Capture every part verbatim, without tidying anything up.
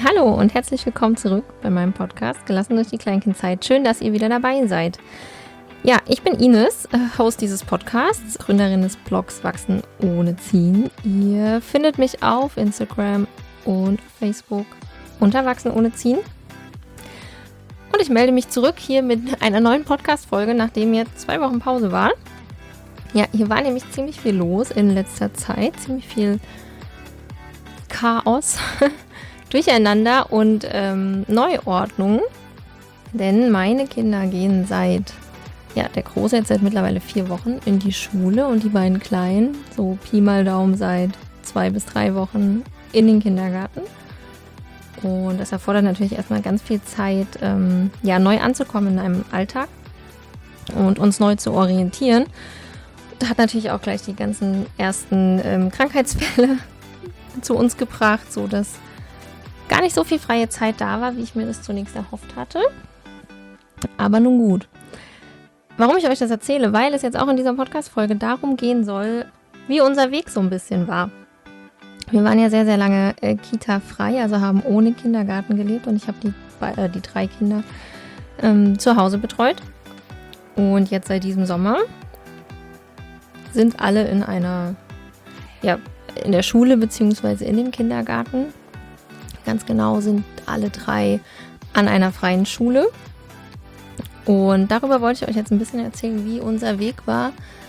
Hallo und herzlich willkommen zurück bei meinem Podcast Gelassen durch die Kleinkindzeit. Schön, dass ihr wieder dabei seid. Ja, ich bin Ines, Host dieses Podcasts, Gründerin des Blogs Wachsen ohne Ziehen. Ihr findet mich auf Instagram und Facebook unter Wachsen ohne Ziehen. Und ich melde mich zurück hier mit einer neuen Podcast-Folge, nachdem jetzt zwei Wochen Pause war. Ja, hier war nämlich ziemlich viel los in letzter Zeit, ziemlich viel Chaos, Durcheinander und ähm, Neuordnung. Denn meine Kinder gehen seit, ja, der Große jetzt seit mittlerweile vier Wochen in die Schule und die beiden Kleinen, so Pi mal Daumen, seit zwei bis drei Wochen in den Kindergarten. Und das erfordert natürlich erstmal ganz viel Zeit, ähm, ja, neu anzukommen in einem Alltag und uns neu zu orientieren. Das hat natürlich auch gleich die ganzen ersten ähm, Krankheitsfälle zu uns gebracht, so dass gar nicht so viel freie Zeit da war, wie ich mir das zunächst erhofft hatte. Aber nun gut. Warum ich euch das erzähle? Weil es jetzt auch in dieser Podcast-Folge darum gehen soll, wie unser Weg so ein bisschen war. Wir waren ja sehr, sehr lange äh, Kita-frei, also haben ohne Kindergarten gelebt und ich habe die, äh, die drei Kinder ähm, zu Hause betreut. Und jetzt seit diesem Sommer sind alle in einer, ja, in der Schule bzw. in dem Kindergarten. Ganz genau sind alle drei an einer freien Schule. Und darüber wollte ich euch jetzt ein bisschen erzählen, wie unser Weg war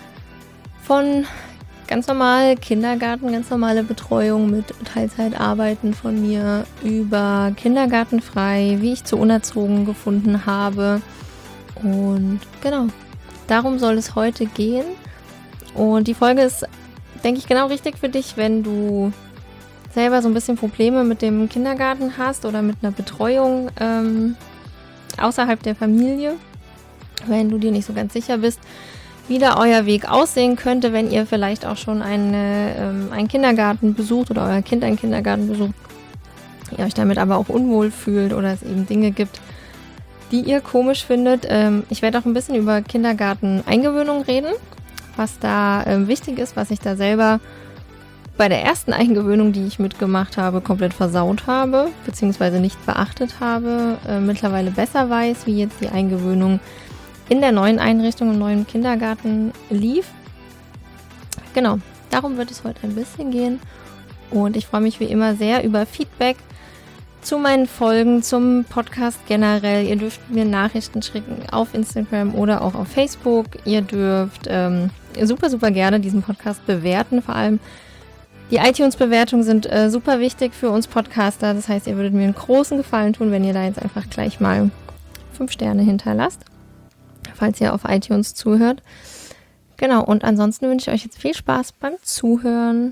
von ganz normal Kindergarten, ganz normale Betreuung mit Teilzeitarbeiten von mir über kindergartenfrei, wie ich zu unerzogen gefunden habe. Und genau, darum soll es heute gehen. Und die Folge ist, denke ich, genau richtig für dich, wenn du selber so ein bisschen Probleme mit dem Kindergarten hast oder mit einer Betreuung ähm, außerhalb der Familie, wenn du dir nicht so ganz sicher bist, wie da euer Weg aussehen könnte, wenn ihr vielleicht auch schon eine, ähm, einen Kindergarten besucht oder euer Kind einen Kindergarten besucht, ihr euch damit aber auch unwohl fühlt oder es eben Dinge gibt, die ihr komisch findet. Ähm, ich werde auch ein bisschen über Kindergarten-Eingewöhnung reden, was da ähm, wichtig ist, was ich da selber bei der ersten Eingewöhnung, die ich mitgemacht habe, komplett versaut habe, beziehungsweise nicht beachtet habe, äh, mittlerweile besser weiß, wie jetzt die Eingewöhnung in der neuen Einrichtung im neuen Kindergarten lief. Genau, darum wird es heute ein bisschen gehen und ich freue mich wie immer sehr über Feedback zu meinen Folgen, zum Podcast generell. Ihr dürft mir Nachrichten schicken auf Instagram oder auch auf Facebook. Ihr dürft ähm, super, super gerne diesen Podcast bewerten, vor allem die iTunes-Bewertungen sind äh, super wichtig für uns Podcaster. Das heißt, ihr würdet mir einen großen Gefallen tun, wenn ihr da jetzt einfach gleich mal fünf Sterne hinterlasst, falls ihr auf iTunes zuhört. Genau, und ansonsten wünsche ich euch jetzt viel Spaß beim Zuhören.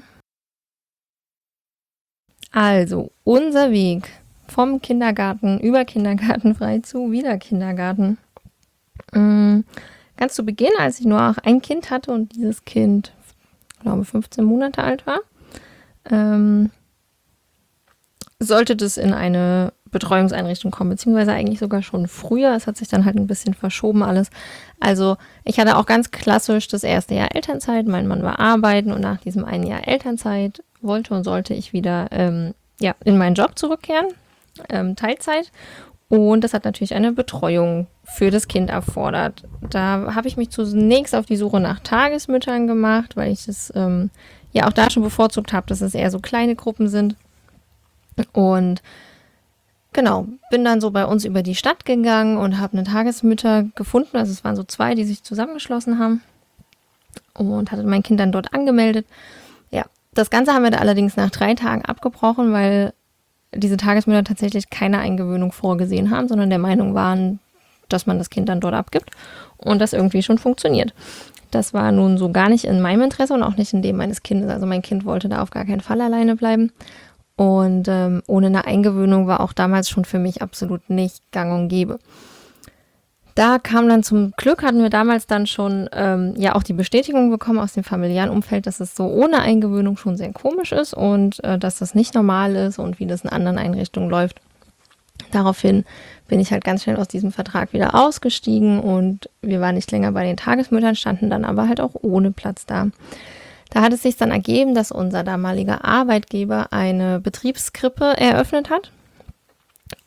Also, unser Weg vom Kindergarten über Kindergartenfrei zu wieder Kindergarten. Mhm. Ganz zu Beginn, als ich nur auch ein Kind hatte und dieses Kind, ich glaube, fünfzehn Monate alt war, ähm, sollte das in eine Betreuungseinrichtung kommen, beziehungsweise eigentlich sogar schon früher. Es hat sich dann halt ein bisschen verschoben alles. Also ich hatte auch ganz klassisch das erste Jahr Elternzeit. Mein Mann war arbeiten und nach diesem einen Jahr Elternzeit wollte und sollte ich wieder ähm, ja, in meinen Job zurückkehren, ähm, Teilzeit. Und das hat natürlich eine Betreuung für das Kind erfordert. Da habe ich mich zunächst auf die Suche nach Tagesmüttern gemacht, weil ich das ähm, ja auch da schon bevorzugt habe, dass es eher so kleine Gruppen sind. Und genau, bin dann so bei uns über die Stadt gegangen und habe eine Tagesmütter gefunden. Also es waren so zwei, die sich zusammengeschlossen haben und hatte mein Kind dann dort angemeldet. Ja, das Ganze haben wir da allerdings nach drei Tagen abgebrochen, weil diese Tagesmütter tatsächlich keine Eingewöhnung vorgesehen haben, sondern der Meinung waren, dass man das Kind dann dort abgibt und das irgendwie schon funktioniert. Das war nun so gar nicht in meinem Interesse und auch nicht in dem meines Kindes. Also mein Kind wollte da auf gar keinen Fall alleine bleiben. Und ähm, ohne eine Eingewöhnung war auch damals schon für mich absolut nicht gang und gäbe. Da kam dann zum Glück, hatten wir damals dann schon ähm, ja auch die Bestätigung bekommen aus dem familiären Umfeld, dass es so ohne Eingewöhnung schon sehr komisch ist und äh, dass das nicht normal ist und wie das in anderen Einrichtungen läuft. Daraufhin bin ich halt ganz schnell aus diesem Vertrag wieder ausgestiegen und wir waren nicht länger bei den Tagesmüttern, standen dann aber halt auch ohne Platz da. Da hat es sich dann ergeben, dass unser damaliger Arbeitgeber eine Betriebskrippe eröffnet hat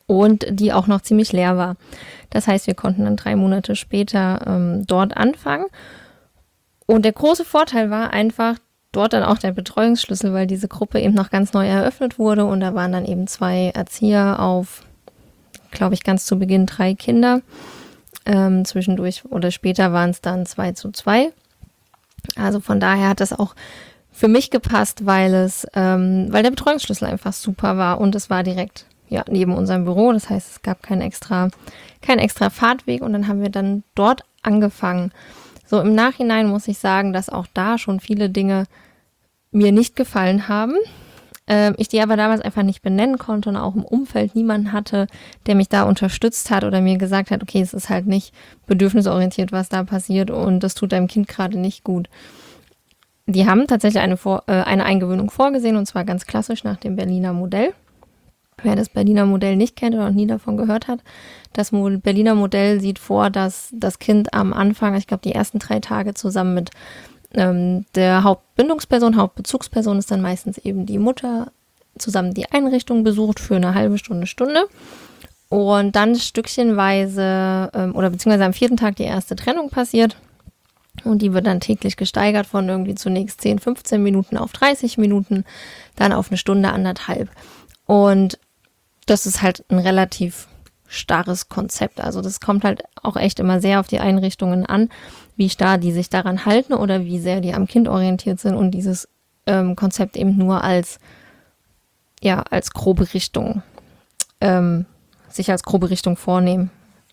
und die auch noch ziemlich leer war. Das heißt, wir konnten dann drei Monate später ähm, dort anfangen. Und der große Vorteil war einfach dort dann auch der Betreuungsschlüssel, weil diese Gruppe eben noch ganz neu eröffnet wurde und da waren dann eben zwei Erzieher auf, glaube ich, ganz zu Beginn drei Kinder. Ähm, zwischendurch oder später waren es dann zwei zu zwei. Also von daher hat das auch für mich gepasst, weil es, ähm, weil der Betreuungsschlüssel einfach super war und es war direkt ja neben unserem Büro. Das heißt, es gab keinen extra, keinen extra Fahrtweg und dann haben wir dann dort angefangen. So im Nachhinein muss ich sagen, dass auch da schon viele Dinge mir nicht gefallen haben. Ähm, ich die aber damals einfach nicht benennen konnte und auch im Umfeld niemanden hatte, der mich da unterstützt hat oder mir gesagt hat, okay, es ist halt nicht bedürfnisorientiert, was da passiert und das tut deinem Kind gerade nicht gut. Die haben tatsächlich eine, Vor- äh, eine Eingewöhnung vorgesehen und zwar ganz klassisch nach dem Berliner Modell. Wer das Berliner Modell nicht kennt oder noch nie davon gehört hat, das Mo- Berliner Modell sieht vor, dass das Kind am Anfang, ich glaube die ersten drei Tage zusammen mit ähm, der Hauptbindungsperson, Hauptbezugsperson ist dann meistens eben die Mutter, zusammen die Einrichtung besucht für eine halbe Stunde, Stunde und dann stückchenweise ähm, oder beziehungsweise am vierten Tag die erste Trennung passiert und die wird dann täglich gesteigert von irgendwie zunächst zehn, fünfzehn Minuten auf dreißig Minuten, dann auf eine Stunde, anderthalb und das ist halt ein relativ starres Konzept. Also das kommt halt auch echt immer sehr auf die Einrichtungen an, wie starr die sich daran halten oder wie sehr die am Kind orientiert sind und dieses ähm, Konzept eben nur als, ja, als grobe Richtung, ähm, sich als grobe Richtung vornehmen.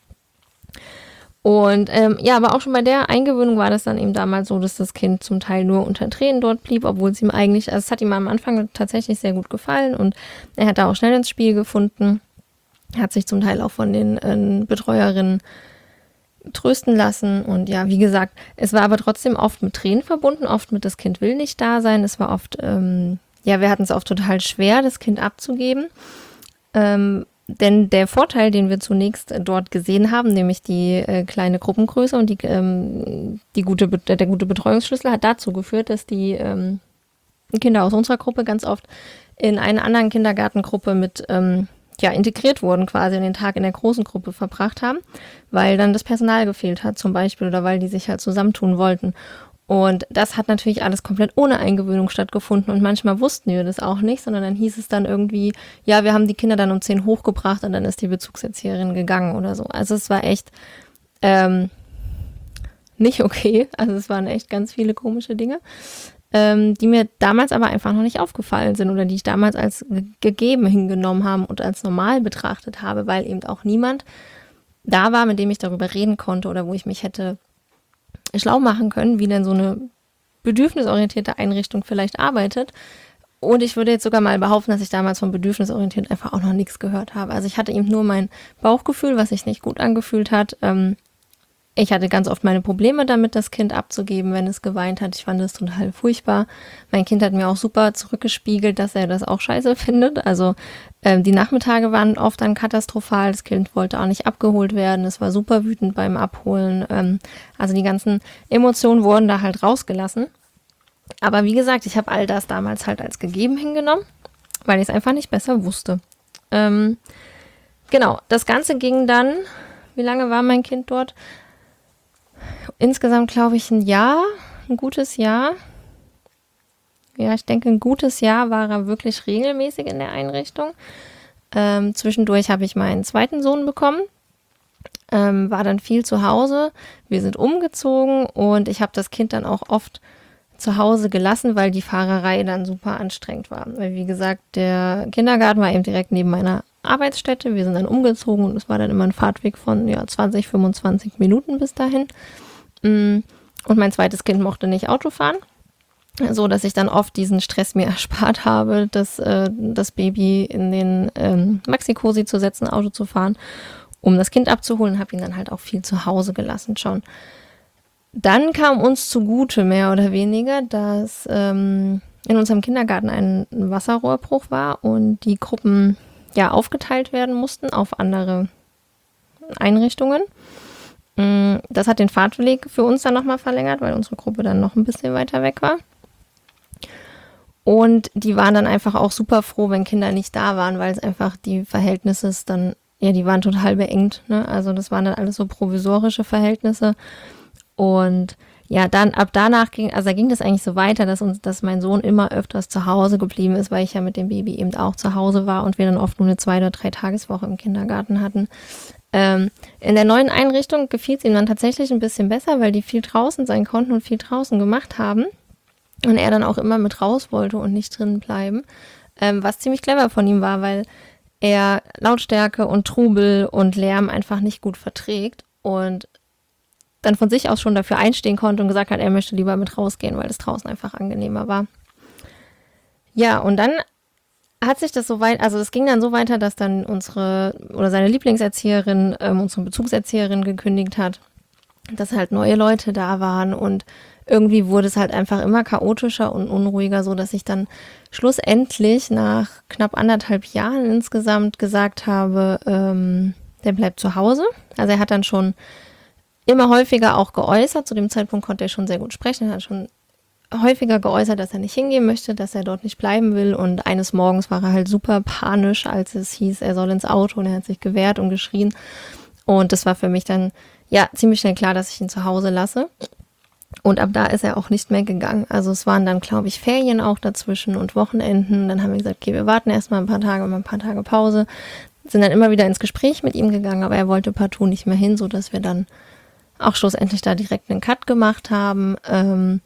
Und ähm, ja, aber auch schon bei der Eingewöhnung war das dann eben damals so, dass das Kind zum Teil nur unter Tränen dort blieb, obwohl es ihm eigentlich, also es hat ihm am Anfang tatsächlich sehr gut gefallen und er hat da auch schnell ins Spiel gefunden, hat sich zum Teil auch von den äh, Betreuerinnen trösten lassen und ja, wie gesagt, es war aber trotzdem oft mit Tränen verbunden, oft mit das Kind will nicht da sein, es war oft, ähm, ja, wir hatten es oft total schwer, das Kind abzugeben, ähm, denn der Vorteil, den wir zunächst dort gesehen haben, nämlich die äh, kleine Gruppengröße und die, ähm, die gute, der gute Betreuungsschlüssel hat dazu geführt, dass die ähm, Kinder aus unserer Gruppe ganz oft in einer anderen Kindergartengruppe mit ähm, ja, integriert wurden, quasi den Tag in der großen Gruppe verbracht haben, weil dann das Personal gefehlt hat zum Beispiel oder weil die sich halt zusammentun wollten. Und das hat natürlich alles komplett ohne Eingewöhnung stattgefunden und manchmal wussten wir das auch nicht, sondern dann hieß es dann irgendwie, ja, wir haben die Kinder dann um zehn hochgebracht und dann ist die Bezugserzieherin gegangen oder so. Also es war echt ähm, nicht okay, also es waren echt ganz viele komische Dinge, ähm, die mir damals aber einfach noch nicht aufgefallen sind oder die ich damals als ge- gegeben hingenommen habe und als normal betrachtet habe, weil eben auch niemand da war, mit dem ich darüber reden konnte oder wo ich mich hätte schlau machen können, wie denn so eine bedürfnisorientierte Einrichtung vielleicht arbeitet. Und ich würde jetzt sogar mal behaupten, dass ich damals von bedürfnisorientiert einfach auch noch nichts gehört habe. Also ich hatte eben nur mein Bauchgefühl, was sich nicht gut angefühlt hat. Ähm, ich hatte ganz oft meine Probleme damit, das Kind abzugeben, wenn es geweint hat. Ich fand es total furchtbar. Mein Kind hat mir auch super zurückgespiegelt, dass er das auch scheiße findet. Also ähm, die Nachmittage waren oft dann katastrophal. Das Kind wollte auch nicht abgeholt werden. Es war super wütend beim Abholen. Ähm, also die ganzen Emotionen wurden da halt rausgelassen. Aber wie gesagt, ich habe all das damals halt als gegeben hingenommen, weil ich es einfach nicht besser wusste. Ähm, genau, das Ganze ging dann, wie lange war mein Kind dort? Insgesamt glaube ich ein Jahr, ein gutes Jahr. Ja, ich denke, ein gutes Jahr war er wirklich regelmäßig in der Einrichtung. Ähm, zwischendurch habe ich meinen zweiten Sohn bekommen, ähm, war dann viel zu Hause. Wir sind umgezogen und ich habe das Kind dann auch oft zu Hause gelassen, weil die Fahrerei dann super anstrengend war. Weil wie gesagt, der Kindergarten war eben direkt neben meiner Arbeitsstätte. Wir sind dann umgezogen und es war dann immer ein Fahrtweg von ja, zwanzig, fünfundzwanzig Minuten bis dahin. Und mein zweites Kind mochte nicht Auto fahren, so dass ich dann oft diesen Stress mir erspart habe, das, äh, das Baby in den ähm, Maxi-Cosi zu setzen, Auto zu fahren, um das Kind abzuholen, habe ihn dann halt auch viel zu Hause gelassen schon. Dann kam uns zugute, mehr oder weniger, dass ähm, in unserem Kindergarten ein Wasserrohrbruch war und die Gruppen ja aufgeteilt werden mussten auf andere Einrichtungen. Das hat den Fahrtweg für uns dann nochmal verlängert, weil unsere Gruppe dann noch ein bisschen weiter weg war. Und die waren dann einfach auch super froh, wenn Kinder nicht da waren, weil es einfach die Verhältnisse dann ja, die waren total beengt, ne? Also das waren dann alles so provisorische Verhältnisse. Und ja, dann ab danach ging, also da ging das eigentlich so weiter, dass uns, dass mein Sohn immer öfters zu Hause geblieben ist, weil ich ja mit dem Baby eben auch zu Hause war und wir dann oft nur eine zwei- oder drei Tageswoche im Kindergarten hatten. Ähm, in der neuen Einrichtung gefiel es ihm dann tatsächlich ein bisschen besser, weil die viel draußen sein konnten und viel draußen gemacht haben. Und er dann auch immer mit raus wollte und nicht drin bleiben. Ähm, was ziemlich clever von ihm war, weil er Lautstärke und Trubel und Lärm einfach nicht gut verträgt und dann von sich aus schon dafür einstehen konnte und gesagt hat, er möchte lieber mit rausgehen, weil es draußen einfach angenehmer war. Ja, und dann hat sich das so weit, also es ging dann so weiter, dass dann unsere oder seine Lieblingserzieherin, ähm, unsere Bezugserzieherin gekündigt hat, dass halt neue Leute da waren und irgendwie wurde es halt einfach immer chaotischer und unruhiger, so dass ich dann schlussendlich nach knapp anderthalb Jahren insgesamt gesagt habe, ähm, der bleibt zu Hause. Also er hat dann schon immer häufiger auch geäußert, zu dem Zeitpunkt konnte er schon sehr gut sprechen, er hat schon häufiger geäußert, dass er nicht hingehen möchte, dass er dort nicht bleiben will und eines Morgens war er halt super panisch, als es hieß, er soll ins Auto und er hat sich gewehrt und geschrien und das war für mich dann ja ziemlich schnell klar, dass ich ihn zu Hause lasse und ab da ist er auch nicht mehr gegangen, also es waren dann glaube ich Ferien auch dazwischen und Wochenenden, dann haben wir gesagt, okay, wir warten erstmal ein paar Tage, mal ein paar Tage Pause, sind dann immer wieder ins Gespräch mit ihm gegangen, aber er wollte partout nicht mehr hin, sodass wir dann auch schlussendlich da direkt einen Cut gemacht haben ähm,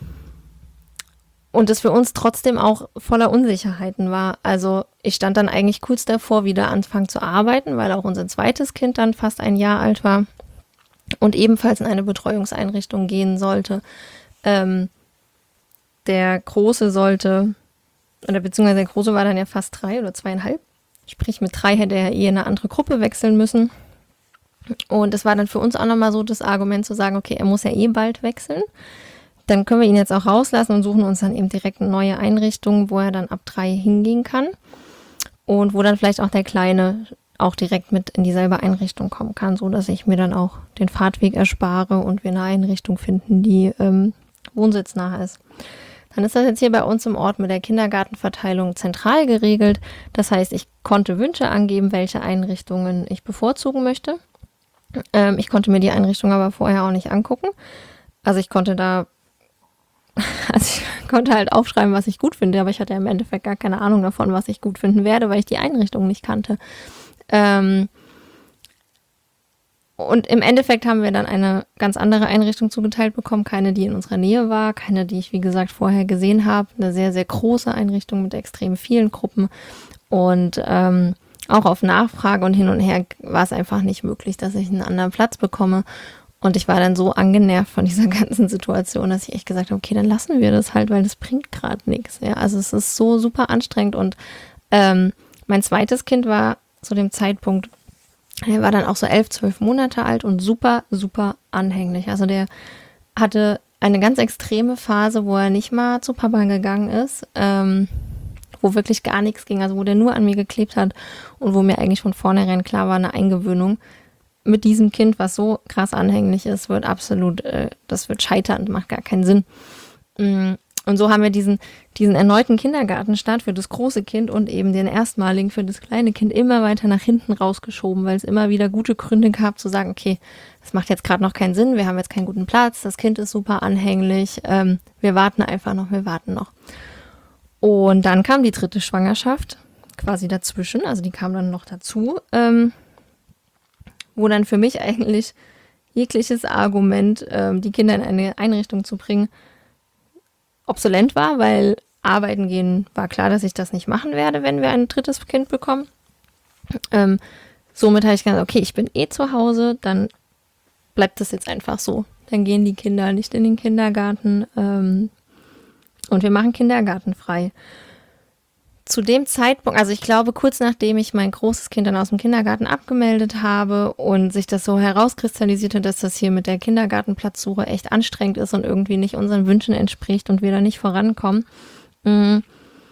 und es für uns trotzdem auch voller Unsicherheiten war. Also ich stand dann eigentlich kurz davor, wieder anfangen zu arbeiten, weil auch unser zweites Kind dann fast ein Jahr alt war und ebenfalls in eine Betreuungseinrichtung gehen sollte. Ähm, der Große sollte, oder beziehungsweise der Große war dann ja fast drei oder zweieinhalb, sprich mit drei hätte er eh in eine andere Gruppe wechseln müssen. Und das war dann für uns auch nochmal so das Argument zu sagen, okay, er muss ja eh bald wechseln. Dann können wir ihn jetzt auch rauslassen und suchen uns dann eben direkt eine neue Einrichtung, wo er dann ab drei hingehen kann. Und wo dann vielleicht auch der Kleine auch direkt mit in dieselbe Einrichtung kommen kann, so dass ich mir dann auch den Fahrtweg erspare und wir eine Einrichtung finden, die ähm, wohnsitznah ist. Dann ist das jetzt hier bei uns im Ort mit der Kindergartenverteilung zentral geregelt. Das heißt, ich konnte Wünsche angeben, welche Einrichtungen ich bevorzugen möchte. Ähm, ich konnte mir die Einrichtung aber vorher auch nicht angucken. Also ich konnte da, also ich konnte halt aufschreiben, was ich gut finde, aber ich hatte im Endeffekt gar keine Ahnung davon, was ich gut finden werde, weil ich die Einrichtung nicht kannte. Ähm, und im Endeffekt haben wir dann eine ganz andere Einrichtung zugeteilt bekommen, keine, die in unserer Nähe war, keine, die ich, wie gesagt, vorher gesehen habe, eine sehr, sehr große Einrichtung mit extrem vielen Gruppen und ähm, auch auf Nachfrage und hin und her war es einfach nicht möglich, dass ich einen anderen Platz bekomme. Und ich war dann so angenervt von dieser ganzen Situation, dass ich echt gesagt habe, okay, dann lassen wir das halt, weil das bringt gerade nichts. Ja, also es ist so super anstrengend. Und ähm, mein zweites Kind war zu dem Zeitpunkt, er war dann auch so elf, zwölf Monate alt und super, super anhänglich. Also der hatte eine ganz extreme Phase, wo er nicht mal zu Papa gegangen ist, ähm, wo wirklich gar nichts ging, also wo der nur an mir geklebt hat und wo mir eigentlich von vornherein klar war, eine Eingewöhnung mit diesem Kind, was so krass anhänglich ist, wird absolut, äh, das wird scheitern, macht gar keinen Sinn. Und so haben wir diesen, diesen erneuten Kindergartenstart für das große Kind und eben den erstmaligen für das kleine Kind immer weiter nach hinten rausgeschoben, weil es immer wieder gute Gründe gab zu sagen, okay, das macht jetzt gerade noch keinen Sinn, wir haben jetzt keinen guten Platz, das Kind ist super anhänglich, ähm, wir warten einfach noch, wir warten noch. Und dann kam die dritte Schwangerschaft quasi dazwischen, also die kam dann noch dazu, ähm, wo dann für mich eigentlich jegliches Argument, ähm, die Kinder in eine Einrichtung zu bringen, obsolet war, weil arbeiten gehen war klar, dass ich das nicht machen werde, wenn wir ein drittes Kind bekommen. Ähm, somit habe ich gesagt, okay, ich bin eh zu Hause, dann bleibt das jetzt einfach so. Dann gehen die Kinder nicht in den Kindergarten, ähm, und wir machen Kindergarten frei. Zu dem Zeitpunkt, also ich glaube, kurz nachdem ich mein großes Kind dann aus dem Kindergarten abgemeldet habe und sich das so herauskristallisierte, dass das hier mit der Kindergartenplatzsuche echt anstrengend ist und irgendwie nicht unseren Wünschen entspricht und wir da nicht vorankommen, bin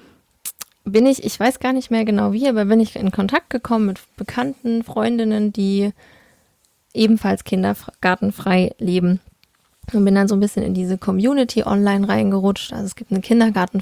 ich, ich weiß gar nicht mehr genau wie, aber bin ich in Kontakt gekommen mit Bekannten, Freundinnen, die ebenfalls kindergartenfrei leben. Und bin dann so ein bisschen in diese Community online reingerutscht. Also es gibt eine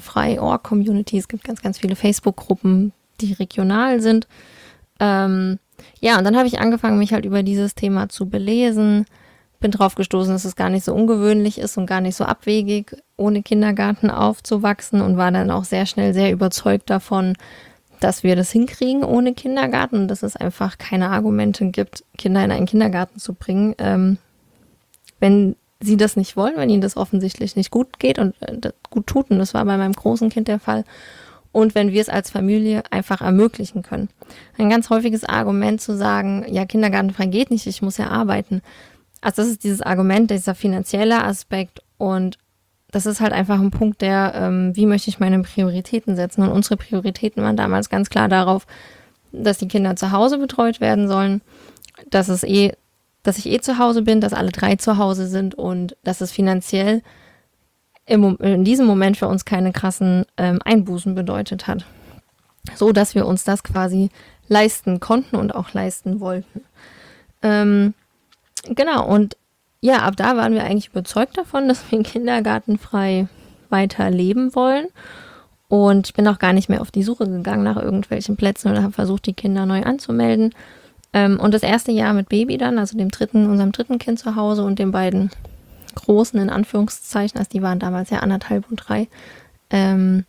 Kindergartenfrei-Org-Community, es gibt ganz, ganz viele Facebook-Gruppen, die regional sind. Ähm, Ja, und dann habe ich angefangen, mich halt über dieses Thema zu belesen. Bin drauf gestoßen, dass es gar nicht so ungewöhnlich ist und gar nicht so abwegig, ohne Kindergarten aufzuwachsen, und war dann auch sehr schnell sehr überzeugt davon, dass wir das hinkriegen ohne Kindergarten und dass es einfach keine Argumente gibt, Kinder in einen Kindergarten zu bringen, ähm, wenn sie das nicht wollen, wenn ihnen das offensichtlich nicht gut geht und äh, gut tut. Und das war bei meinem großen Kind der Fall. Und wenn wir es als Familie einfach ermöglichen können. Ein ganz häufiges Argument zu sagen, ja, kindergartenfrei geht nicht, ich muss ja arbeiten. Also das ist dieses Argument, dieser finanzielle Aspekt, und das ist halt einfach ein Punkt, der, ähm, wie möchte ich meine Prioritäten setzen? Und unsere Prioritäten waren damals ganz klar darauf, dass die Kinder zu Hause betreut werden sollen, dass es eh, dass ich eh zu Hause bin, dass alle drei zu Hause sind und dass es finanziell im, in diesem Moment für uns keine krassen ähm, Einbußen bedeutet hat. So, dass wir uns das quasi leisten konnten und auch leisten wollten. Ähm, genau, und ja, ab da waren wir eigentlich überzeugt davon, dass wir kindergartenfrei weiter leben wollen. Und ich bin auch gar nicht mehr auf die Suche gegangen nach irgendwelchen Plätzen oder habe versucht, die Kinder neu anzumelden. Ähm, und das erste Jahr mit Baby dann, also dem dritten, unserem dritten Kind zu Hause und den beiden Großen in Anführungszeichen, also die waren damals ja anderthalb und drei, ähm,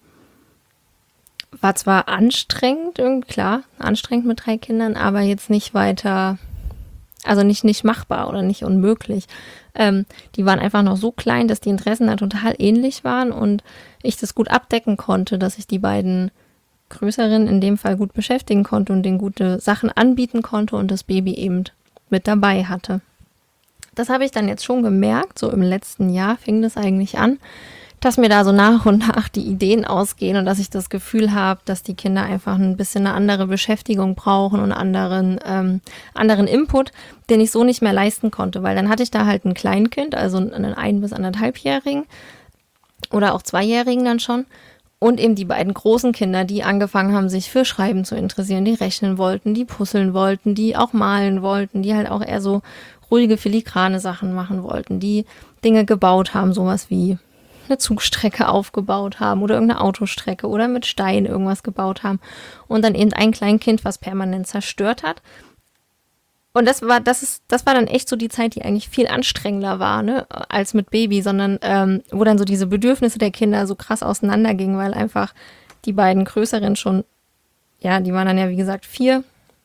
war zwar anstrengend, irgendwie klar, anstrengend mit drei Kindern, aber jetzt nicht weiter... Also nicht, nicht machbar oder nicht unmöglich. Ähm, die waren einfach noch so klein, dass die Interessen da total ähnlich waren und ich das gut abdecken konnte, dass ich die beiden Größeren in dem Fall gut beschäftigen konnte und denen gute Sachen anbieten konnte und das Baby eben mit dabei hatte. Das habe ich dann jetzt schon gemerkt, so im letzten Jahr fing das eigentlich an, dass mir da so nach und nach die Ideen ausgehen und dass ich das Gefühl habe, dass die Kinder einfach ein bisschen eine andere Beschäftigung brauchen und anderen, ähm, anderen Input, den ich so nicht mehr leisten konnte. Weil dann hatte ich da halt ein Kleinkind, also einen ein- bis anderthalbjährigen oder auch zweijährigen dann schon. Und eben die beiden großen Kinder, die angefangen haben, sich für Schreiben zu interessieren, die rechnen wollten, die puzzeln wollten, die auch malen wollten, die halt auch eher so ruhige, filigrane Sachen machen wollten, die Dinge gebaut haben, sowas wie eine Zugstrecke aufgebaut haben oder irgendeine Autostrecke oder mit Stein irgendwas gebaut haben und dann eben ein Kleinkind, was permanent zerstört hat. Und das war, das ist, das war dann echt so die Zeit, die eigentlich viel anstrengender war, ne, als mit Baby, sondern ähm, wo dann so diese Bedürfnisse der Kinder so krass auseinandergingen, weil einfach die beiden Größeren schon, ja, die waren dann ja wie gesagt vier,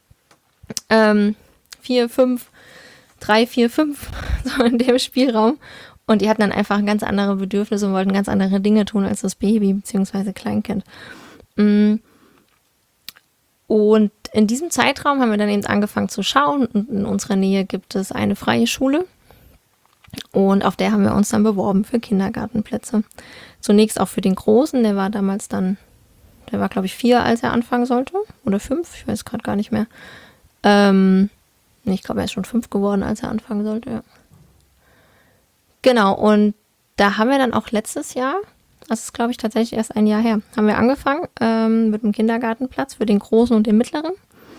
ähm, vier, fünf, drei, vier, fünf, so in dem Spielraum. Und die hatten dann einfach ganz andere Bedürfnisse und wollten ganz andere Dinge tun als das Baby bzw. Kleinkind. Und in diesem Zeitraum haben wir dann eben angefangen zu schauen. Und in unserer Nähe gibt es eine freie Schule. Und auf der haben wir uns dann beworben für Kindergartenplätze. Zunächst auch für den Großen, der war damals dann, der war glaube ich vier, als er anfangen sollte. Oder fünf, ich weiß gerade gar nicht mehr. Ähm, ich glaube, er ist schon fünf geworden, als er anfangen sollte, ja. Genau, und da haben wir dann auch letztes Jahr, das ist glaube ich tatsächlich erst ein Jahr her, haben wir angefangen ähm, mit einem Kindergartenplatz für den Großen und den Mittleren.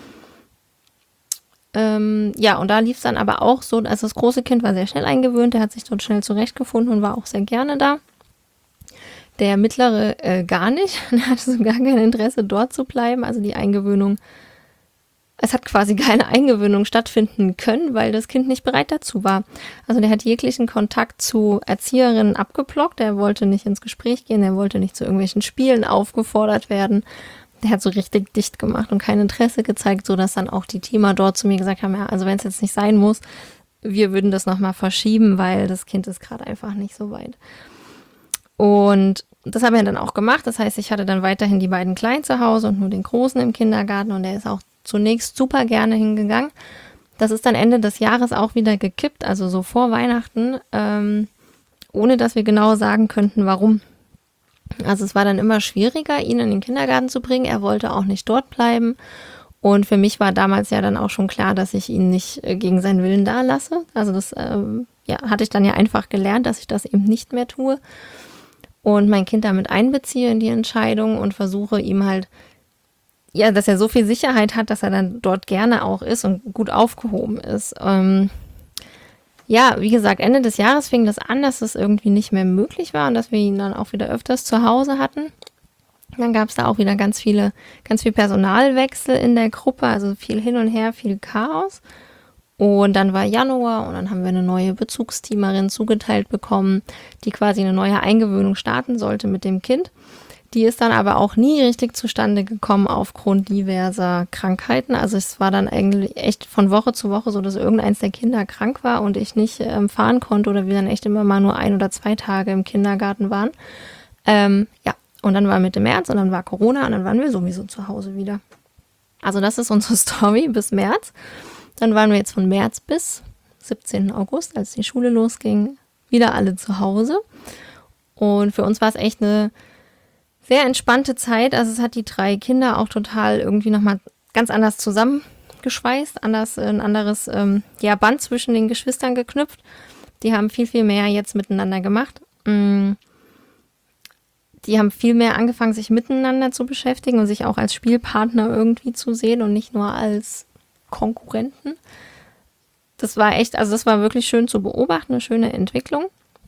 Ähm, ja, und da lief es dann aber auch so, also das große Kind war sehr schnell eingewöhnt, der hat sich dort schnell zurechtgefunden und war auch sehr gerne da. Der Mittlere äh, gar nicht, der hatte so gar kein Interesse dort zu bleiben, also die Eingewöhnung. Es hat quasi keine Eingewöhnung stattfinden können, weil das Kind nicht bereit dazu war. Also der hat jeglichen Kontakt zu Erzieherinnen abgeblockt. Der wollte nicht ins Gespräch gehen, der wollte nicht zu irgendwelchen Spielen aufgefordert werden. Der hat so richtig dicht gemacht und kein Interesse gezeigt, sodass dann auch die Teamer dort zu mir gesagt haben, ja, also wenn es jetzt nicht sein muss, wir würden das nochmal verschieben, weil das Kind ist gerade einfach nicht so weit. Und das haben wir dann auch gemacht. Das heißt, ich hatte dann weiterhin die beiden Kleinen zu Hause und nur den Großen im Kindergarten und der ist auch zunächst super gerne hingegangen. Das ist dann Ende des Jahres auch wieder gekippt, also so vor Weihnachten, ähm, ohne dass wir genau sagen könnten, warum. Also es war dann immer schwieriger, ihn in den Kindergarten zu bringen. Er wollte auch nicht dort bleiben. Und für mich war damals ja dann auch schon klar, dass ich ihn nicht äh, gegen seinen Willen da lasse. Also das ähm, ja, hatte ich dann ja einfach gelernt, dass ich das eben nicht mehr tue. Und mein Kind damit einbeziehe in die Entscheidung und versuche ihm halt, ja, dass er so viel Sicherheit hat, dass er dann dort gerne auch ist und gut aufgehoben ist. Ähm, ja, wie gesagt, Ende des Jahres fing das an, dass es irgendwie nicht mehr möglich war und dass wir ihn dann auch wieder öfters zu Hause hatten. Dann gab es da auch wieder ganz viele, ganz viel Personalwechsel in der Gruppe, also viel hin und her, viel Chaos. Und dann war Januar und dann haben wir eine neue Bezugsteamerin zugeteilt bekommen, die quasi eine neue Eingewöhnung starten sollte mit dem Kind. Die ist dann aber auch nie richtig zustande gekommen aufgrund diverser Krankheiten. Also es war dann eigentlich echt von Woche zu Woche so, dass irgendeins der Kinder krank war und ich nicht ähm, fahren konnte oder wir dann echt immer mal nur ein oder zwei Tage im Kindergarten waren. Ähm, ja, und dann war Mitte März und dann war Corona und dann waren wir sowieso zu Hause wieder. Also das ist unsere Story bis März. Dann waren wir jetzt von März bis siebzehnten August, als die Schule losging, wieder alle zu Hause. Und für uns war es echt eine sehr entspannte Zeit. Also es hat die drei Kinder auch total irgendwie nochmal ganz anders zusammengeschweißt, anders, ein anderes ähm, ja, Band zwischen den Geschwistern geknüpft. Die haben viel, viel mehr jetzt miteinander gemacht. Die haben viel mehr angefangen, sich miteinander zu beschäftigen und sich auch als Spielpartner irgendwie zu sehen und nicht nur als Konkurrenten. Das war echt, also das war wirklich schön zu beobachten, eine schöne Entwicklung.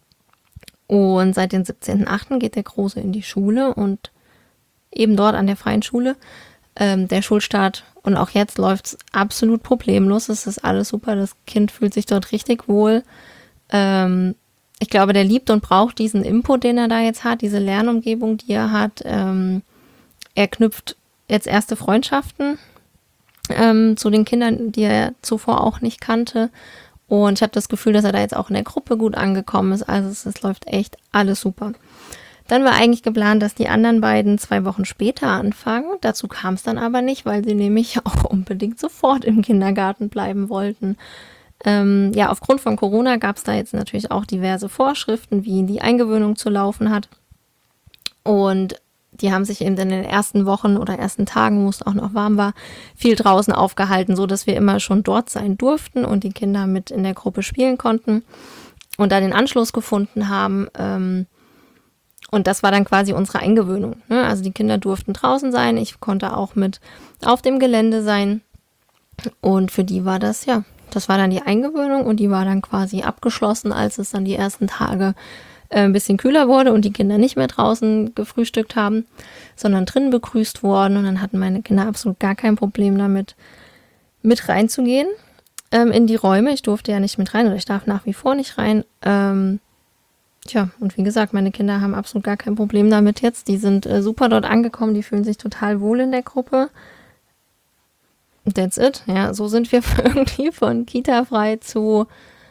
Und seit dem siebzehnten achten geht der Große in die Schule und eben dort an der freien Schule. Ähm, der Schulstart und auch jetzt läuft es absolut problemlos. Es ist alles super. Das Kind fühlt sich dort richtig wohl. Ähm, ich glaube, der liebt und braucht diesen Input, den er da jetzt hat, diese Lernumgebung, die er hat. Ähm, er knüpft jetzt erste Freundschaften ähm, zu den Kindern, die er zuvor auch nicht kannte. Und ich habe das Gefühl, dass er da jetzt auch in der Gruppe gut angekommen ist. Also es, es läuft echt alles super. Dann war eigentlich geplant, dass die anderen beiden zwei Wochen später anfangen. Dazu kam es dann aber nicht, weil sie nämlich auch unbedingt sofort im Kindergarten bleiben wollten. Ähm, ja, aufgrund von Corona gab es da jetzt natürlich auch diverse Vorschriften, wie die Eingewöhnung zu laufen hat. Und die haben sich eben in den ersten Wochen oder ersten Tagen, wo es auch noch warm war, viel draußen aufgehalten, so dass wir immer schon dort sein durften und die Kinder mit in der Gruppe spielen konnten und da den Anschluss gefunden haben. Ähm, und das war dann quasi unsere Eingewöhnung, ne? Also die Kinder durften draußen sein, ich konnte auch mit auf dem Gelände sein und für die war das, ja, das war dann die Eingewöhnung und die war dann quasi abgeschlossen, als es dann die ersten Tage ein bisschen kühler wurde und die Kinder nicht mehr draußen gefrühstückt haben, sondern drinnen begrüßt worden. Und dann hatten meine Kinder absolut gar kein Problem damit, mit reinzugehen ähm, in die Räume. Ich durfte ja nicht mit rein oder ich darf nach wie vor nicht rein. Ähm, tja, und wie gesagt, meine Kinder haben absolut gar kein Problem damit jetzt. Die sind äh, super dort angekommen, die fühlen sich total wohl in der Gruppe. That's it. Ja, so sind wir irgendwie von Kita-frei zu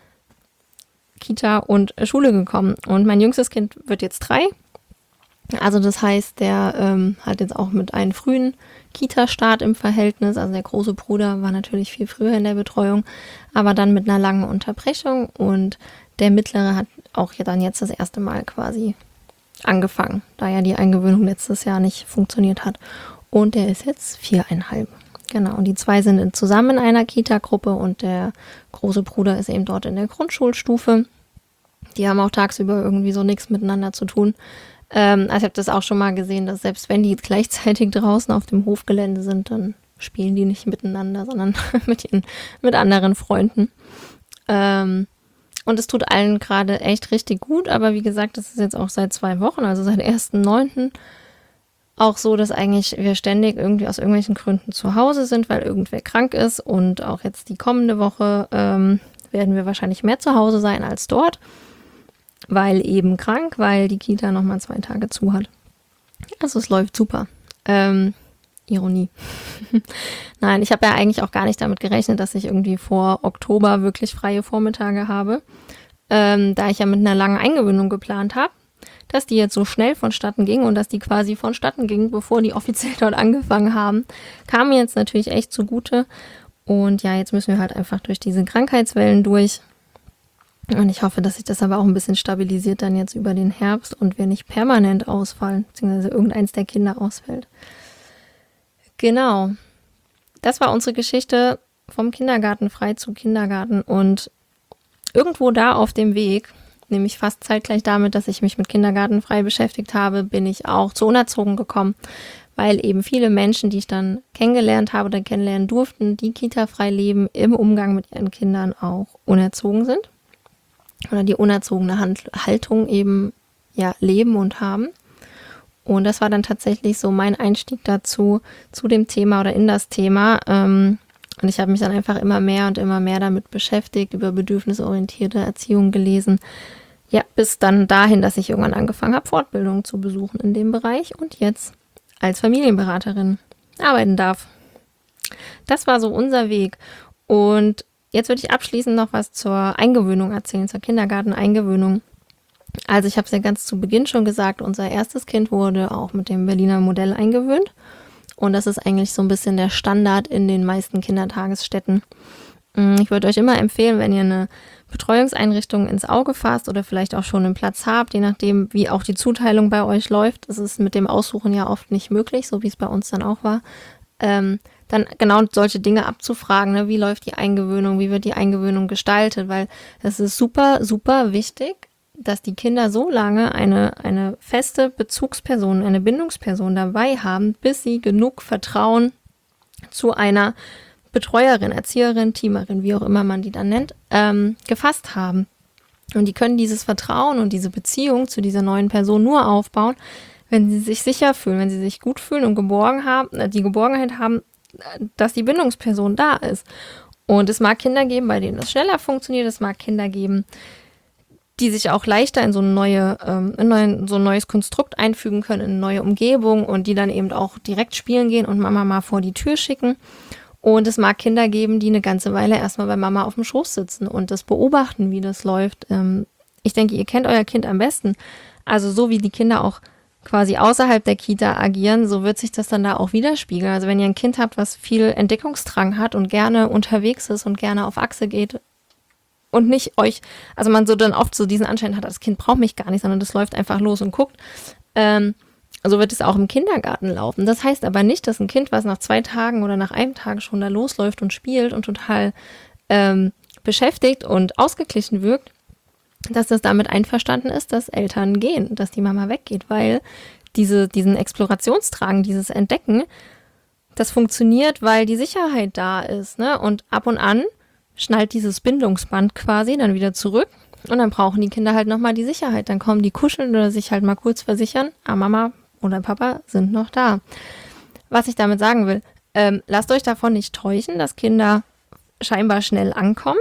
Kita und Schule gekommen. Und mein jüngstes Kind wird jetzt drei. Also das heißt, der ähm, hat jetzt auch mit einem frühen Kita-Start im Verhältnis. Also der große Bruder war natürlich viel früher in der Betreuung, aber dann mit einer langen Unterbrechung. Und der mittlere hat auch dann jetzt das erste Mal quasi angefangen, da ja die Eingewöhnung letztes Jahr nicht funktioniert hat. Und der ist jetzt viereinhalb. Genau, und die zwei sind zusammen in einer Kita-Gruppe und der große Bruder ist eben dort in der Grundschulstufe. Die haben auch tagsüber irgendwie so nichts miteinander zu tun. Ähm, also ich habe das auch schon mal gesehen, dass selbst wenn die gleichzeitig draußen auf dem Hofgelände sind, dann spielen die nicht miteinander, sondern mit, ihren, mit anderen Freunden. Ähm, und es tut allen gerade echt richtig gut, aber wie gesagt, das ist jetzt auch seit zwei Wochen, also seit ersten neunten auch so, dass eigentlich wir ständig irgendwie aus irgendwelchen Gründen zu Hause sind, weil irgendwer krank ist und auch jetzt die kommende Woche ähm, werden wir wahrscheinlich mehr zu Hause sein als dort, weil eben krank, weil die Kita nochmal zwei Tage zu hat. Also es läuft super. Ähm, Ironie. Nein, ich habe ja eigentlich auch gar nicht damit gerechnet, dass ich irgendwie vor Oktober wirklich freie Vormittage habe, ähm, da ich ja mit einer langen Eingewöhnung geplant habe, dass die jetzt so schnell vonstatten ging und dass die quasi vonstatten ging, bevor die offiziell dort angefangen haben, kam mir jetzt natürlich echt zugute. Und ja, jetzt müssen wir halt einfach durch diese Krankheitswellen durch. Und ich hoffe, dass sich das aber auch ein bisschen stabilisiert dann jetzt über den Herbst und wir nicht permanent ausfallen, beziehungsweise irgendeins der Kinder ausfällt. Genau. Das war unsere Geschichte vom Kindergarten frei zu Kindergarten und irgendwo da auf dem Weg, nämlich fast zeitgleich damit, dass ich mich mit Kindergarten frei beschäftigt habe, bin ich auch zu unerzogen gekommen, weil eben viele Menschen, die ich dann kennengelernt habe oder kennenlernen durften, die Kita-frei leben, im Umgang mit ihren Kindern auch unerzogen sind oder die unerzogene Hand- Haltung eben ja leben und haben. Und das war dann tatsächlich so mein Einstieg dazu, zu dem Thema oder in das Thema. Ähm, und ich habe mich dann einfach immer mehr und immer mehr damit beschäftigt, über bedürfnisorientierte Erziehung gelesen. Ja, bis dann dahin, dass ich irgendwann angefangen habe, Fortbildungen zu besuchen in dem Bereich und jetzt als Familienberaterin arbeiten darf. Das war so unser Weg. Und jetzt würde ich abschließend noch was zur Eingewöhnung erzählen, zur Kindergarteneingewöhnung. Also ich habe es ja ganz zu Beginn schon gesagt, unser erstes Kind wurde auch mit dem Berliner Modell eingewöhnt. Und das ist eigentlich so ein bisschen der Standard in den meisten Kindertagesstätten. Ich würde euch immer empfehlen, wenn ihr eine Betreuungseinrichtung ins Auge fasst oder vielleicht auch schon einen Platz habt, je nachdem, wie auch die Zuteilung bei euch läuft. Das ist mit dem Aussuchen ja oft nicht möglich, so wie es bei uns dann auch war. Ähm, dann genau solche Dinge abzufragen, ne? Wie läuft die Eingewöhnung, wie wird die Eingewöhnung gestaltet, weil es ist super, super wichtig, dass die Kinder so lange eine, eine feste Bezugsperson, eine Bindungsperson dabei haben, bis sie genug Vertrauen zu einer Betreuerin, Erzieherin, Teamerin, wie auch immer man die dann nennt, ähm, gefasst haben. Und die können dieses Vertrauen und diese Beziehung zu dieser neuen Person nur aufbauen, wenn sie sich sicher fühlen, wenn sie sich gut fühlen und geborgen haben, äh, die Geborgenheit haben, dass die Bindungsperson da ist. Und es mag Kinder geben, bei denen das schneller funktioniert, es mag Kinder geben, die sich auch leichter in so, eine neue, ähm, in neuen, so ein neues Konstrukt einfügen können, in eine neue Umgebung und die dann eben auch direkt spielen gehen und Mama mal vor die Tür schicken. Und es mag Kinder geben, die eine ganze Weile erstmal bei Mama auf dem Schoß sitzen und das beobachten, wie das läuft. Ähm, ich denke, ihr kennt euer Kind am besten. Also so wie die Kinder auch quasi außerhalb der Kita agieren, so wird sich das dann da auch widerspiegeln. Also wenn ihr ein Kind habt, was viel Entdeckungsdrang hat und gerne unterwegs ist und gerne auf Achse geht, und nicht euch, also man so dann oft so diesen Anschein hat, das Kind braucht mich gar nicht, sondern das läuft einfach los und guckt. Ähm, so wird es auch im Kindergarten laufen. Das heißt aber nicht, dass ein Kind, was nach zwei Tagen oder nach einem Tag schon da losläuft und spielt und total ähm, beschäftigt und ausgeglichen wirkt, dass das damit einverstanden ist, dass Eltern gehen, dass die Mama weggeht, weil diese, diesen Explorationsdrang, dieses Entdecken, das funktioniert, weil die Sicherheit da ist, ne? Und ab und an schnallt dieses Bindungsband quasi dann wieder zurück und dann brauchen die Kinder halt nochmal die Sicherheit. Dann kommen die kuscheln oder sich halt mal kurz versichern, ah, Mama oder Papa sind noch da. Was ich damit sagen will, ähm, lasst euch davon nicht täuschen, dass Kinder scheinbar schnell ankommen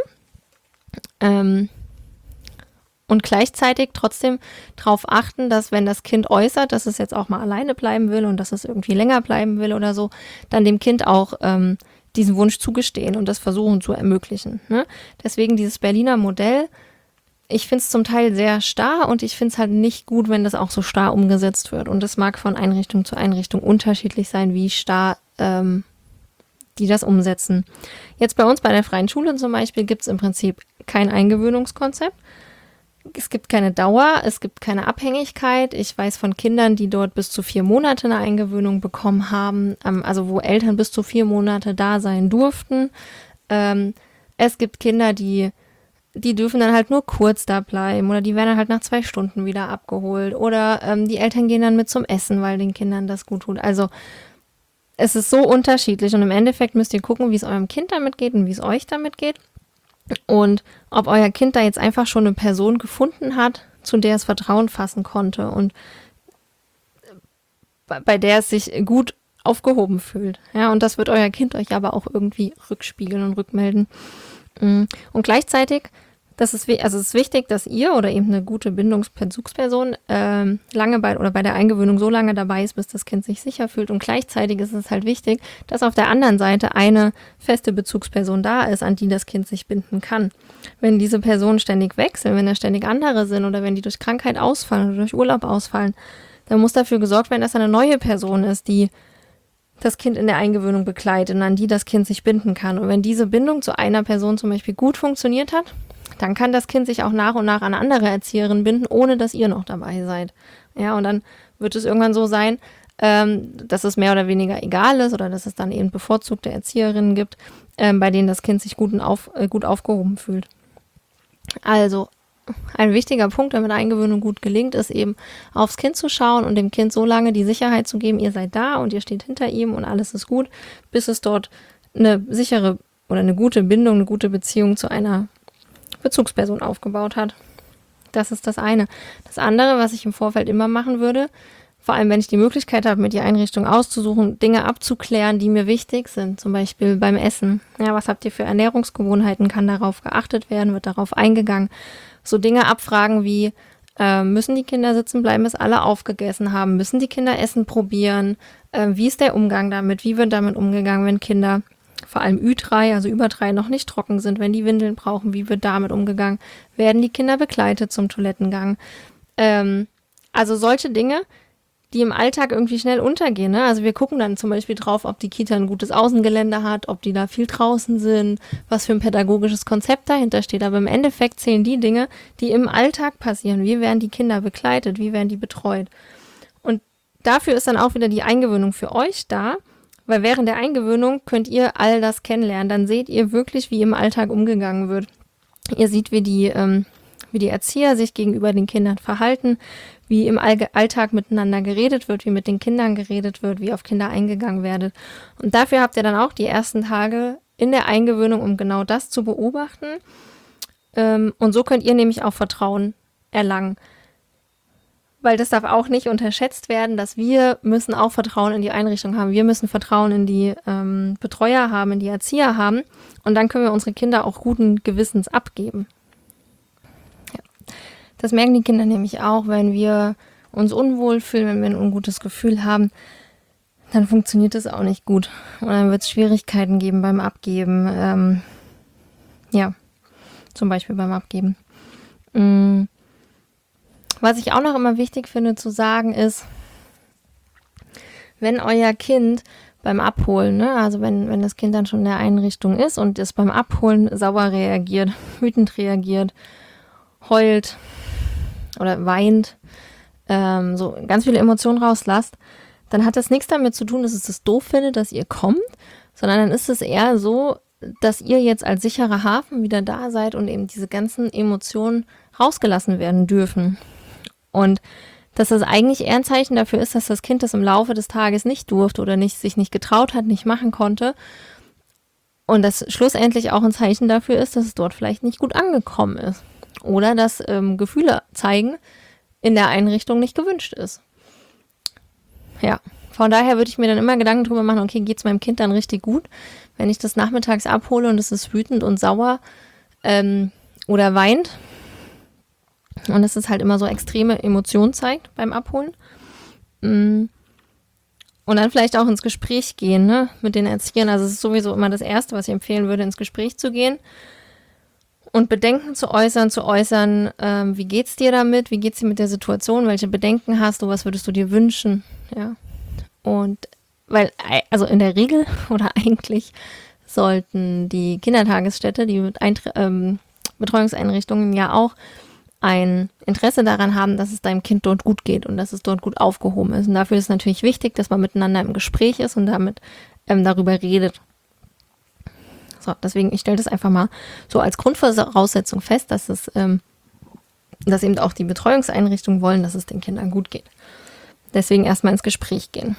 ähm, und gleichzeitig trotzdem darauf achten, dass wenn das Kind äußert, dass es jetzt auch mal alleine bleiben will und dass es irgendwie länger bleiben will oder so, dann dem Kind auch ähm, diesen Wunsch zugestehen und das versuchen zu ermöglichen. Ne? Deswegen dieses Berliner Modell, ich finde es zum Teil sehr starr und ich finde es halt nicht gut, wenn das auch so starr umgesetzt wird. Und das mag von Einrichtung zu Einrichtung unterschiedlich sein, wie starr ähm, die das umsetzen. Jetzt bei uns bei der Freien Schule zum Beispiel gibt es im Prinzip kein Eingewöhnungskonzept. Es gibt keine Dauer, es gibt keine Abhängigkeit. Ich weiß von Kindern, die dort bis zu vier Monate eine Eingewöhnung bekommen haben, ähm, also wo Eltern bis zu vier Monate da sein durften. Ähm, es gibt Kinder, die, die dürfen dann halt nur kurz da bleiben oder die werden dann halt nach zwei Stunden wieder abgeholt oder ähm, die Eltern gehen dann mit zum Essen, weil den Kindern das gut tut. Also es ist so unterschiedlich und im Endeffekt müsst ihr gucken, wie es eurem Kind damit geht und wie es euch damit geht. Und ob euer Kind da jetzt einfach schon eine Person gefunden hat, zu der es Vertrauen fassen konnte und bei der es sich gut aufgehoben fühlt. Ja, und das wird euer Kind euch aber auch irgendwie rückspiegeln und rückmelden. Und gleichzeitig, das ist, also es ist wichtig, dass ihr oder eben eine gute Bindungsbezugsperson ähm, lange bei oder bei der Eingewöhnung so lange dabei ist, bis das Kind sich sicher fühlt. Und gleichzeitig ist es halt wichtig, dass auf der anderen Seite eine feste Bezugsperson da ist, an die das Kind sich binden kann. Wenn diese Personen ständig wechseln, wenn da ständig andere sind oder wenn die durch Krankheit ausfallen oder durch Urlaub ausfallen, dann muss dafür gesorgt werden, dass eine neue Person ist, die das Kind in der Eingewöhnung begleitet und an die das Kind sich binden kann. Und wenn diese Bindung zu einer Person zum Beispiel gut funktioniert hat, dann kann das Kind sich auch nach und nach an andere Erzieherinnen binden, ohne dass ihr noch dabei seid. Ja, und dann wird es irgendwann so sein, ähm, dass es mehr oder weniger egal ist oder dass es dann eben bevorzugte Erzieherinnen gibt, ähm, bei denen das Kind sich gut, und auf, äh, gut aufgehoben fühlt. Also ein wichtiger Punkt, damit Eingewöhnung gut gelingt, ist eben aufs Kind zu schauen und dem Kind so lange die Sicherheit zu geben, ihr seid da und ihr steht hinter ihm und alles ist gut, bis es dort eine sichere oder eine gute Bindung, eine gute Beziehung zu einer Bezugsperson aufgebaut hat. Das ist das eine. Das andere, was ich im Vorfeld immer machen würde, vor allem wenn ich die Möglichkeit habe, mir die Einrichtung auszusuchen, Dinge abzuklären, die mir wichtig sind, zum Beispiel beim Essen. Ja, was habt ihr für Ernährungsgewohnheiten? Kann darauf geachtet werden? Wird darauf eingegangen? So Dinge abfragen wie, äh, müssen die Kinder sitzen bleiben, bis alle aufgegessen haben? Müssen die Kinder Essen probieren? Äh, wie ist der Umgang damit? Wie wird damit umgegangen, wenn Kinder vor allem Ü drei, also über drei, noch nicht trocken sind, wenn die Windeln brauchen? Wie wird damit umgegangen? Werden die Kinder begleitet zum Toilettengang? Ähm, also solche Dinge, die im Alltag irgendwie schnell untergehen. Ne? Also wir gucken dann zum Beispiel drauf, ob die Kita ein gutes Außengelände hat, ob die da viel draußen sind, was für ein pädagogisches Konzept dahinter steht. Aber im Endeffekt zählen die Dinge, die im Alltag passieren. Wie werden die Kinder begleitet? Wie werden die betreut? Und dafür ist dann auch wieder die Eingewöhnung für euch da, weil während der Eingewöhnung könnt ihr all das kennenlernen. Dann seht ihr wirklich, wie im Alltag umgegangen wird. Ihr seht, wie die, ähm, wie die Erzieher sich gegenüber den Kindern verhalten, wie im All- Alltag miteinander geredet wird, wie mit den Kindern geredet wird, wie auf Kinder eingegangen wird. Und dafür habt ihr dann auch die ersten Tage in der Eingewöhnung, um genau das zu beobachten. Ähm, und so könnt ihr nämlich auch Vertrauen erlangen. Weil das darf auch nicht unterschätzt werden, dass wir müssen auch Vertrauen in die Einrichtung haben. Wir müssen Vertrauen in die ähm, Betreuer haben, in die Erzieher haben. Und dann können wir unsere Kinder auch guten Gewissens abgeben. Ja. Das merken die Kinder nämlich auch, wenn wir uns unwohl fühlen, wenn wir ein ungutes Gefühl haben, dann funktioniert das auch nicht gut. Und dann wird es Schwierigkeiten geben beim Abgeben. Ähm, ja, zum Beispiel beim Abgeben. Mhm. Was ich auch noch immer wichtig finde zu sagen ist, wenn euer Kind beim Abholen, ne, also wenn, wenn das Kind dann schon in der Einrichtung ist und es beim Abholen sauer reagiert, wütend reagiert, heult oder weint, ähm, so ganz viele Emotionen rauslasst, dann hat das nichts damit zu tun, dass es das doof findet, dass ihr kommt, sondern dann ist es eher so, dass ihr jetzt als sicherer Hafen wieder da seid und eben diese ganzen Emotionen rausgelassen werden dürfen. Und dass das eigentlich eher ein Zeichen dafür ist, dass das Kind das im Laufe des Tages nicht durfte oder nicht, sich nicht getraut hat, nicht machen konnte. Und das schlussendlich auch ein Zeichen dafür ist, dass es dort vielleicht nicht gut angekommen ist. Oder dass ähm, Gefühle zeigen, in der Einrichtung nicht gewünscht ist. Ja, von daher würde ich mir dann immer Gedanken drüber machen, okay, geht es meinem Kind dann richtig gut, wenn ich das nachmittags abhole und es ist wütend und sauer ähm, oder weint. Und es ist halt immer so extreme Emotionen zeigt beim Abholen. Und dann vielleicht auch ins Gespräch gehen, ne, mit den Erziehern. Also es ist sowieso immer das Erste, was ich empfehlen würde, ins Gespräch zu gehen und Bedenken zu äußern, zu äußern, ähm, wie geht's dir damit, wie geht's dir mit der Situation, welche Bedenken hast du, was würdest du dir wünschen, ja. Und weil, also in der Regel oder eigentlich sollten die Kindertagesstätte, die Eintr- ähm, Betreuungseinrichtungen ja auch ein Interesse daran haben, dass es deinem Kind dort gut geht und dass es dort gut aufgehoben ist. Und dafür ist es natürlich wichtig, dass man miteinander im Gespräch ist und damit ähm, darüber redet. So, deswegen, ich stelle das einfach mal so als Grundvoraussetzung fest, dass es, ähm, dass eben auch die Betreuungseinrichtungen wollen, dass es den Kindern gut geht. Deswegen erstmal ins Gespräch gehen.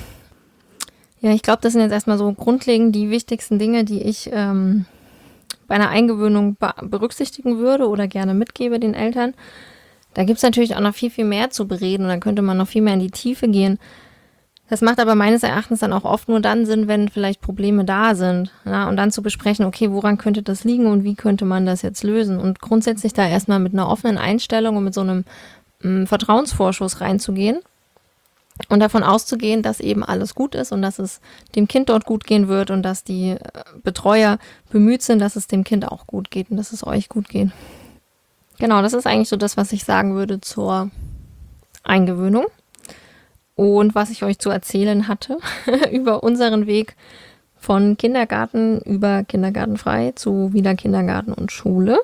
Ja, ich glaube, das sind jetzt erstmal so grundlegend die wichtigsten Dinge, die ich ähm, bei einer Eingewöhnung be- berücksichtigen würde oder gerne mitgebe den Eltern. Da gibt es natürlich auch noch viel, viel mehr zu bereden und dann könnte man noch viel mehr in die Tiefe gehen. Das macht aber meines Erachtens dann auch oft nur dann Sinn, wenn vielleicht Probleme da sind. Ja, und dann zu besprechen, okay, woran könnte das liegen und wie könnte man das jetzt lösen? Und grundsätzlich da erstmal mit einer offenen Einstellung und mit so einem m, Vertrauensvorschuss reinzugehen und davon auszugehen, dass eben alles gut ist und dass es dem Kind dort gut gehen wird und dass die Betreuer bemüht sind, dass es dem Kind auch gut geht und dass es euch gut geht. Genau, das ist eigentlich so das, was ich sagen würde zur Eingewöhnung und was ich euch zu erzählen hatte über unseren Weg von Kindergarten über Kindergartenfrei zu wieder Kindergarten und Schule.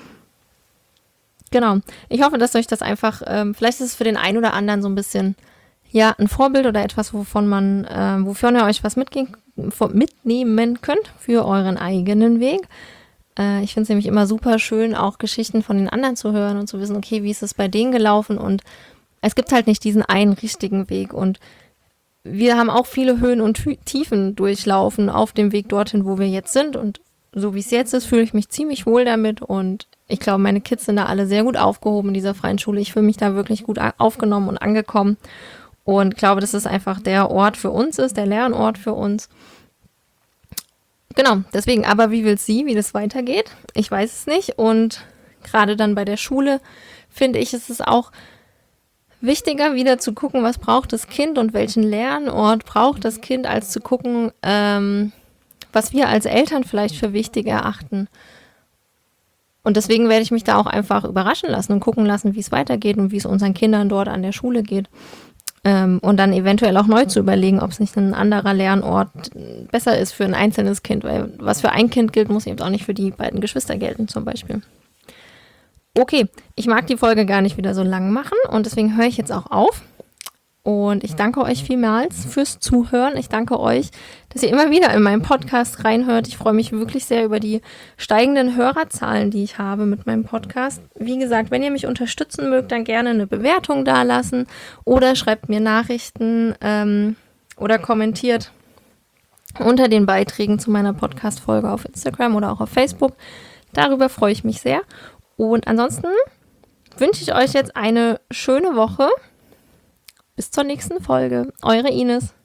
Genau, ich hoffe, dass euch das einfach, ähm, vielleicht ist es für den einen oder anderen so ein bisschen ja, ein Vorbild oder etwas, wovon man, äh, wofür ihr euch was mitgehen, mitnehmen könnt für euren eigenen Weg. Äh, ich finde es nämlich immer super schön, auch Geschichten von den anderen zu hören und zu wissen, okay, wie ist es bei denen gelaufen? Und es gibt halt nicht diesen einen richtigen Weg. Und wir haben auch viele Höhen und Tiefen durchlaufen auf dem Weg dorthin, wo wir jetzt sind. Und so wie es jetzt ist, fühle ich mich ziemlich wohl damit. Und ich glaube, meine Kids sind da alle sehr gut aufgehoben in dieser freien Schule. Ich fühle mich da wirklich gut aufgenommen und angekommen. Und glaube, dass es einfach der Ort für uns ist, der Lernort für uns. Genau, deswegen, aber wie will sie, wie das weitergeht? Ich weiß es nicht. Und gerade dann bei der Schule, finde ich, ist es auch wichtiger, wieder zu gucken, was braucht das Kind und welchen Lernort braucht das Kind, als zu gucken, ähm, was wir als Eltern vielleicht für wichtig erachten. Und deswegen werde ich mich da auch einfach überraschen lassen und gucken lassen, wie es weitergeht und wie es unseren Kindern dort an der Schule geht. Ähm, und dann eventuell auch neu zu überlegen, ob es nicht ein anderer Lernort besser ist für ein einzelnes Kind. Weil was für ein Kind gilt, muss eben auch nicht für die beiden Geschwister gelten zum Beispiel. Okay, ich mag die Folge gar nicht wieder so lang machen und deswegen höre ich jetzt auch auf. Und ich danke euch vielmals fürs Zuhören. Ich danke euch, dass ihr immer wieder in meinen Podcast reinhört. Ich freue mich wirklich sehr über die steigenden Hörerzahlen, die ich habe mit meinem Podcast. Wie gesagt, wenn ihr mich unterstützen mögt, dann gerne eine Bewertung dalassen oder schreibt mir Nachrichten ähm, oder kommentiert unter den Beiträgen zu meiner Podcast-Folge auf Instagram oder auch auf Facebook. Darüber freue ich mich sehr. Und ansonsten wünsche ich euch jetzt eine schöne Woche. Bis zur nächsten Folge. Eure Ines.